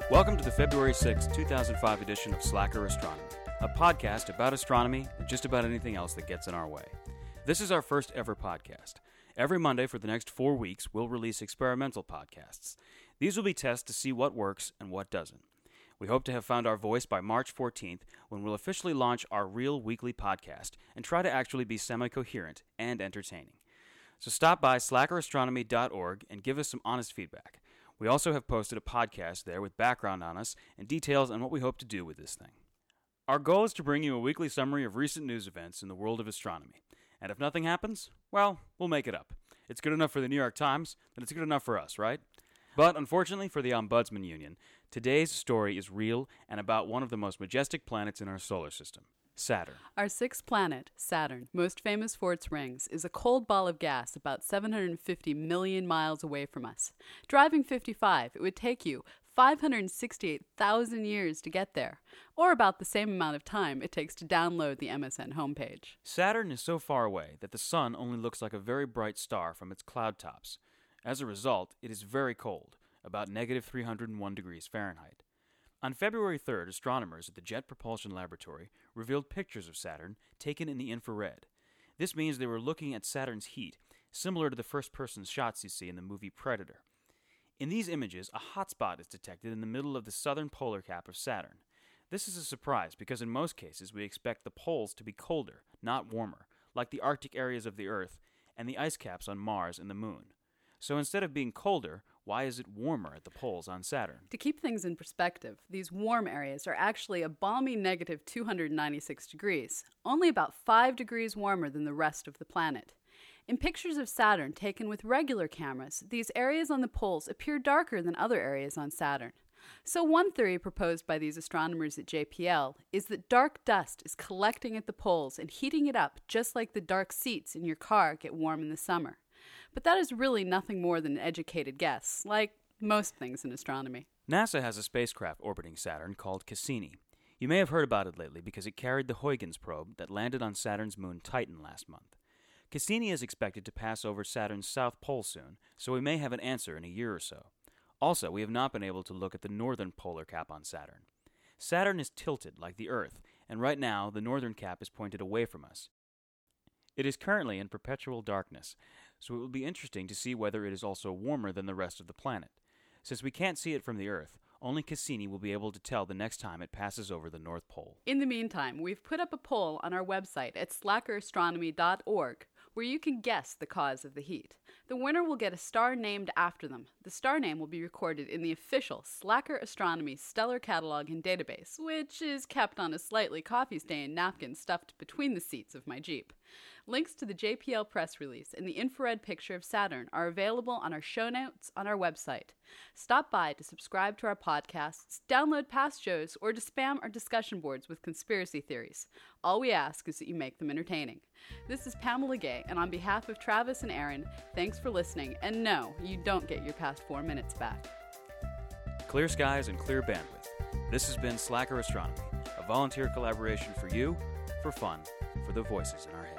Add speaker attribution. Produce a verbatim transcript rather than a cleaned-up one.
Speaker 1: Welcome to the February sixth, two thousand five edition of Slacker Astronomy, a podcast about astronomy and just about anything else that gets in our way. This is our first ever podcast. Every Monday for the next four weeks, we'll release experimental podcasts. These will be tests to see what works and what doesn't. We hope to have found our voice by March fourteenth, when we'll officially launch our real weekly podcast and try to actually be semi-coherent and entertaining. So stop by slacker astronomy dot org and give us some honest feedback. We also have posted a podcast there with background on us and details on what we hope to do with this thing. Our goal is to bring you a weekly summary of recent news events in the world of astronomy. And if nothing happens, well, we'll make it up. It's good enough for the New York Times, then it's good enough for us, right? But unfortunately for the Ombudsman Union, today's story is real and about one of the most majestic planets in our solar system, Saturn.
Speaker 2: Our sixth planet, Saturn, most famous for its rings, is a cold ball of gas about seven hundred fifty million miles away from us. Driving fifty-five, it would take you five hundred sixty-eight thousand years to get there, or about the same amount of time it takes to download the M S N homepage.
Speaker 1: Saturn is so far away that the sun only looks like a very bright star from its cloud tops. As a result, it is very cold, about negative three hundred one degrees Fahrenheit. On February third, astronomers at the Jet Propulsion Laboratory revealed pictures of Saturn taken in the infrared. This means they were looking at Saturn's heat, similar to the first-person shots you see in the movie Predator. In these images, a hot spot is detected in the middle of the southern polar cap of Saturn. This is a surprise because in most cases we expect the poles to be colder, not warmer, like the Arctic areas of the Earth and the ice caps on Mars and the Moon. So instead of being colder, why is it warmer at the poles on Saturn?
Speaker 2: To keep things in perspective, these warm areas are actually a balmy negative two hundred ninety-six degrees, only about five degrees warmer than the rest of the planet. In pictures of Saturn taken with regular cameras, these areas on the poles appear darker than other areas on Saturn. So one theory proposed by these astronomers at J P L is that dark dust is collecting at the poles and heating it up just like the dark seats in your car get warm in the summer. But that is really nothing more than an educated guess, like most things in astronomy.
Speaker 1: NASA has a spacecraft orbiting Saturn called Cassini. You may have heard about it lately because it carried the Huygens probe that landed on Saturn's moon Titan last month. Cassini is expected to pass over Saturn's south pole soon, so we may have an answer in a year or so. Also, we have not been able to look at the northern polar cap on Saturn. Saturn is tilted like the Earth, and right now the northern cap is pointed away from us. It is currently in perpetual darkness, so it will be interesting to see whether it is also warmer than the rest of the planet. Since we can't see it from the Earth, only Cassini will be able to tell the next time it passes over the North Pole.
Speaker 2: In the meantime, we've put up a poll on our website at slacker astronomy dot org where you can guess the cause of the heat. The winner will get a star named after them. The star name will be recorded in the official Slacker Astronomy Stellar Catalog and Database, which is kept on a slightly coffee-stained napkin stuffed between the seats of my Jeep. Links to the J P L press release and the infrared picture of Saturn are available on our show notes on our website. Stop by to subscribe to our podcasts, download past shows, or to spam our discussion boards with conspiracy theories. All we ask is that you make them entertaining. This is Pamela Gay, and on behalf of Travis and Aaron, thanks for listening, and no, you don't get your past four minutes back.
Speaker 1: Clear skies and clear bandwidth. This has been Slacker Astronomy, a volunteer collaboration for you, for fun, for the voices in our head.